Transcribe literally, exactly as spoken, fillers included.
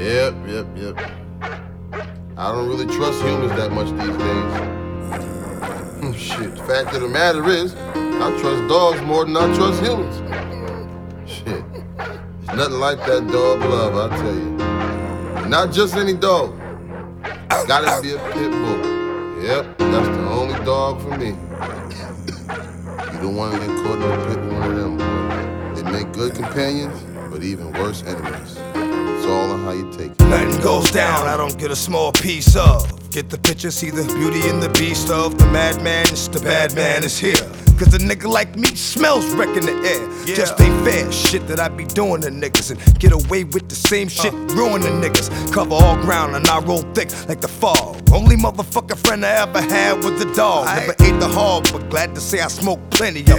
Yep, yep, yep. I don't really trust humans that much these days. Shit, the fact of the matter is, I trust dogs more than I trust humans. Shit, it's nothing like that dog love, I tell you. And not just any dog. Gotta be a pit bull. Yep, that's the only dog for me. You don't want to get caught in a pit with one of them, boy. They make good companions, but even worse enemies. It's all on how you take it. Nothing goes down, I don't get a small piece of. Get the picture, see the beauty and the beast of the madman, it's the bad man is here. Cause a nigga like me smells wreck in the air. Yeah. Just ain't fair, shit that I be doing to niggas and get away with the same shit, uh. ruining niggas. Cover all ground and I roll thick like the fog. Only motherfucking friend I ever had was the dog. I Never ate the hog, but glad to say I smoked plenty of